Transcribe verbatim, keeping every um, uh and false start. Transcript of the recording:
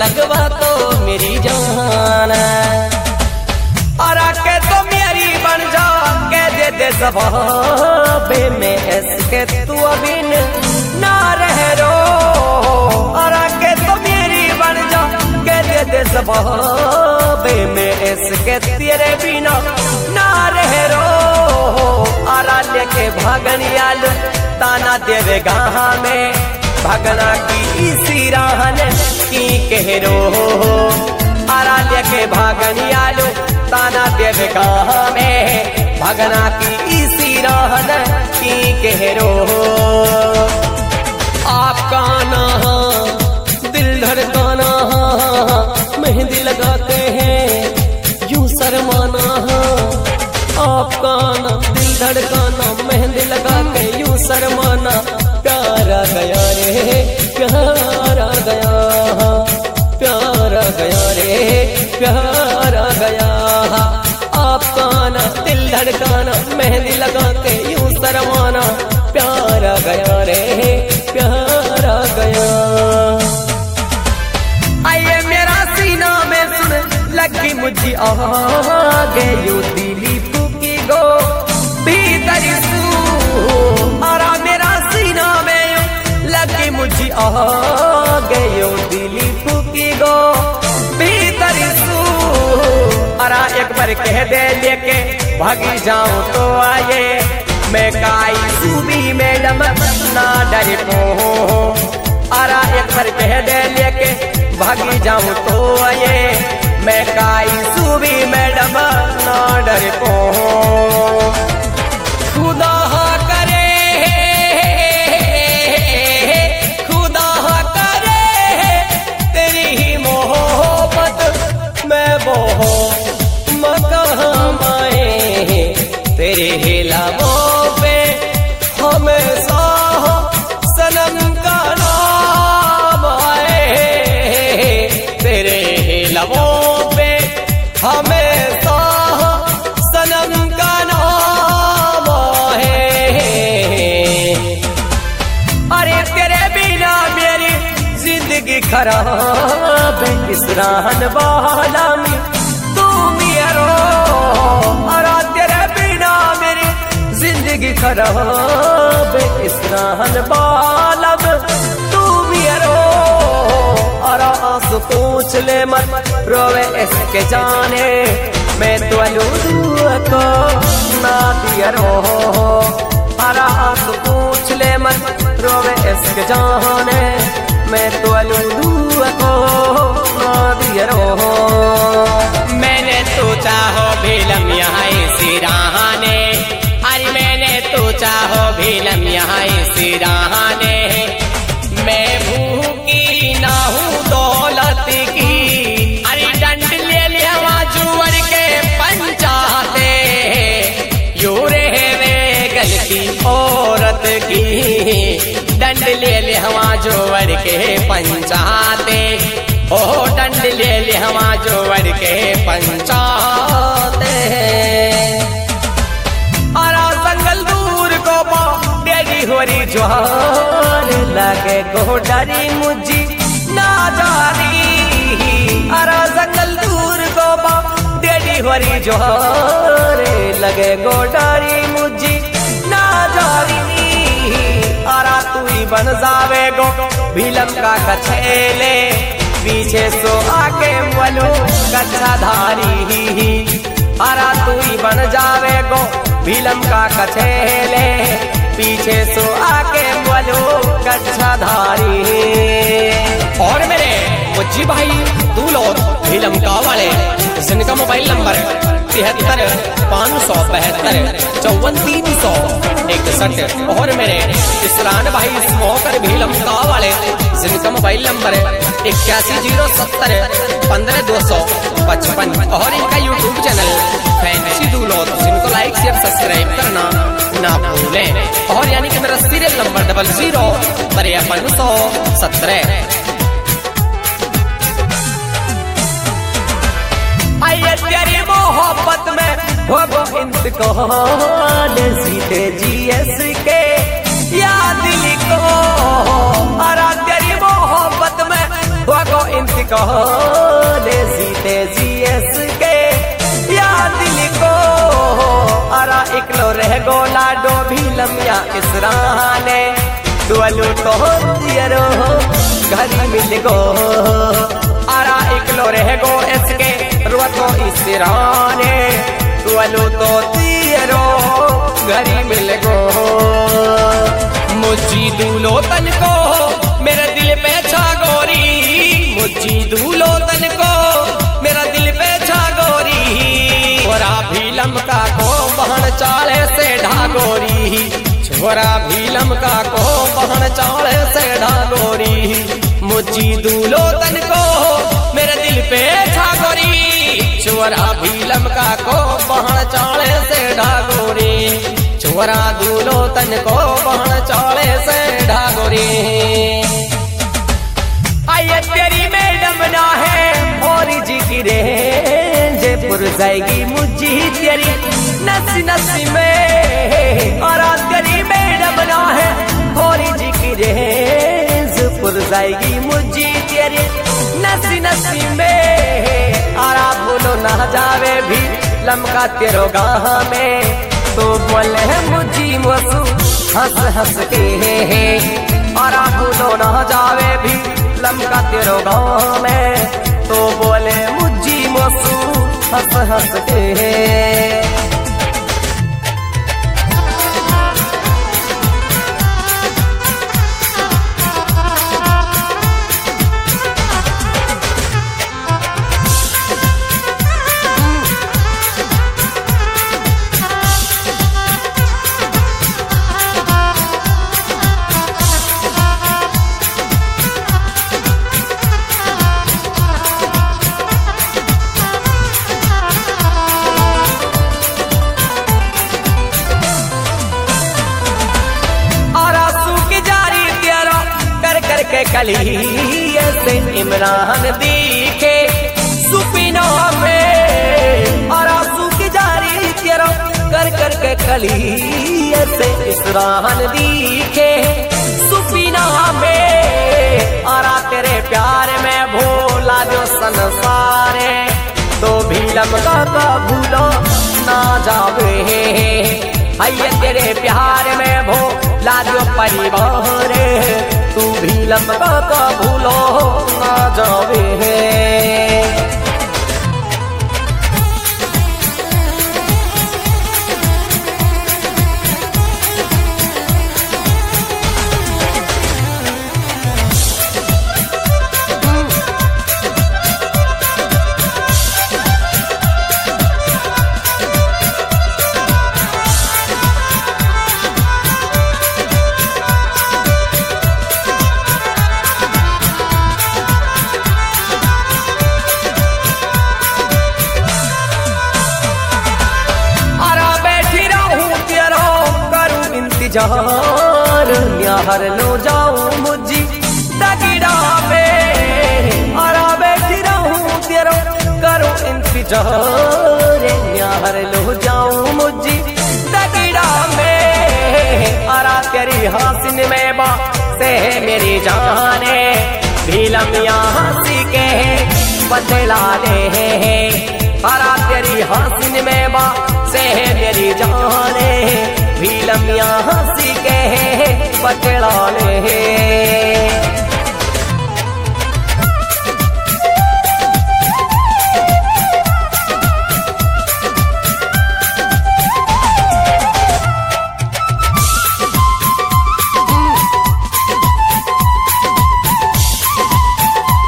लगवा तो मेरी जान, और आके तो मेरी बन जा के दे दे जवाबे में इसके तू अभी ना रह रो, और आके तो मेरी बन जा के दे दे जवाबे में इसके तेरे बिना ना रह रो, आरा लेके भागन याल ताना देवे गाहा में भगना की इसी राहन की कह रो, आरा लेके भागन याल ताना देवे गाहा में भगना की इसी राहन की कह रो। आपका ना दिल धड़काना मेहंदी लगाते हैं यूं शर्माना, आपका ना दिल धड़काना मेहंदी लगा के यूं शर्माना, प्यार आ गया रे प्यार आ गया, प्यार आ गया रे प्यार आ गया, आपका ना दिल धड़काना मेहंदी लगा के यूं शर्माना, प्यार आ गया रे प्यार आ गया। आइए मेरा सीना में सुन लगी मुझे आगे यू दिली फूकी गो भीतर सू, आरा मेरा सीना में लगी मुझे आगे यू दिली फूकी गो भीतर सू, आरा एक बार कह दे लेके भागी जाऊं तो आए मैं काई सूबी मैडम ना डर पो, आरा एक बार कह दे लेके भागी जाऊं तो आए मैं काई सूबी मैडम ना डर पो, खुदा करे खुदा करे तेरी ही मोहब्बत मैं वो मकाम आए, तेरे हिलावों पे हमेशा सनम का नाम आए, तेरे हिलावों पे हमेशा सनम का नाम आए, अरे तेरे बिना मेरी जिंदगी खराब है इस राहन वाला में तू मेरा, अरे तेरे बिना मेरी जिंदगी खराब है इस राहन वाला में तू मेरा, अरे आंसू पूछ ले मत रोवे इसके जाने मैं तो अलूदू को ना दिया रो, अरे आंसू पूछ ले मत रोवे इसके जाने मैं तो अलूदू को ना दिया रो, मैंने तो चाहो भीलम यहाँ इसी राहने, अरे मैंने तो चाहो भीलम यहाँ इसी राहने, मैं भूखी ना हूँ दौलत की, अरे डंड ले लिया जुअर के पंचाते, यू रहे वे गलती औरत की, डंड ले लिया जुअर के पंचाते, ओ डंड ले लिया जुअर के पंचाते, अरा जंगल दूर को डेरी होरी ज्वार लगे गोडरी मुझी ना जारी, अरा जंगल दूर को डेरी होरी ज्वार लगे गोडरी मुझी ना जारी, अरा तू ही बन जावे गो भीलम का कछेले पीछे सो आके बोलो कच्छा धारी, अरा तू ही बन जावे गो भीलम का कछेले पीछे सो आके बोलो कच्छा धारी, और मेरे मुझी भाई दूलोर भीलम का वाले जिनका मोबाइल नंबर तिहत्तर पाँच सौ बहत्तर चौवन तीन सौ इकसठ, और मेरे इसरान भाई स्मोकर भीलम का वाले जिनका मोबाइल नंबर इक्यासी जीरो सत्तर पंद्रह दो सौ पचपन, और इनका यूट्यूब चैनल फैंसी दूलोर जिनको लाइक शेयर सब्सक्राइब करना ना भूलें, और यानी कि मेरा सीरियल नंबर डबल जीरो तिरपन सौ सत्रह। आइए तेरी मोहब्बत में हो वो इंतकाल सीधे जीएस के याद लिखो, अरे तेरी मोहब्बत में हो वो इंतकाल मुझको देसी तेजी इसके या दिल को अरा इकलो रह गो लाडो भी लमिया इसराने दुआलू तो दियरो घरी मिल गो अरा इकलो रह गो इसके रुआतो इसराने दुआलू तो दियरो घरी मिल गो मुझी दूलो तन को मेरे दिल पे छा गोरी मुझी दूलो तन को मेरा दिल पे छा गोरी छोरा भी लमका को बहन चाले से ढागोरी छोरा भी लमका को बहन चाले से ढागोरी मुझी दूलो तन को मेरे दिल पे छा गोरी छोरा भी लमका को बहन चाले से ढागोरी छोरा दूलो तन को बहन चाले से ढागोरी आइए तेरी मैडम ना है और जी की रे जयपुर जाएगी मुझी तेरी नसी नसी में और तेरी मैडम ना है और जी की रे जयपुर जाएगी मुझी तेरी नसी नसी में आरा भूलो ना जावे भी लमका तेरो गाह में तो बोले मुझी मसू हंस हंस के और भूलो ना जावे भी लमका तेरो गाँव में तो बोले मुझी मसू हंस हंस के कली ऐसे इमरान दिखे सुपिना में और आंसू की जारी तेरा कर कर के कली ऐसे इमरान दिखे सुपिना में और तेरे प्यार में भोला जो संसारे तो भी लमका का भूलो ना जावे आइए तेरे प्यार में भोला जो परिवार तू भी लमका का भूलो ना जावे जार न्याहर लो जाऊं मुझी दगिड़ा में आरा बैठी रहूं तेरो करो इंतजार न्याहर लो जाऊं मुझी दगिड़ा में आरा तेरी हासिन में बा से मेरी जाने भीलम यहाँ सीखे बदला ले आरा तेरी हासिन में बा से मेरी जाने भीलम यहाँ सीखे पकड़ा ले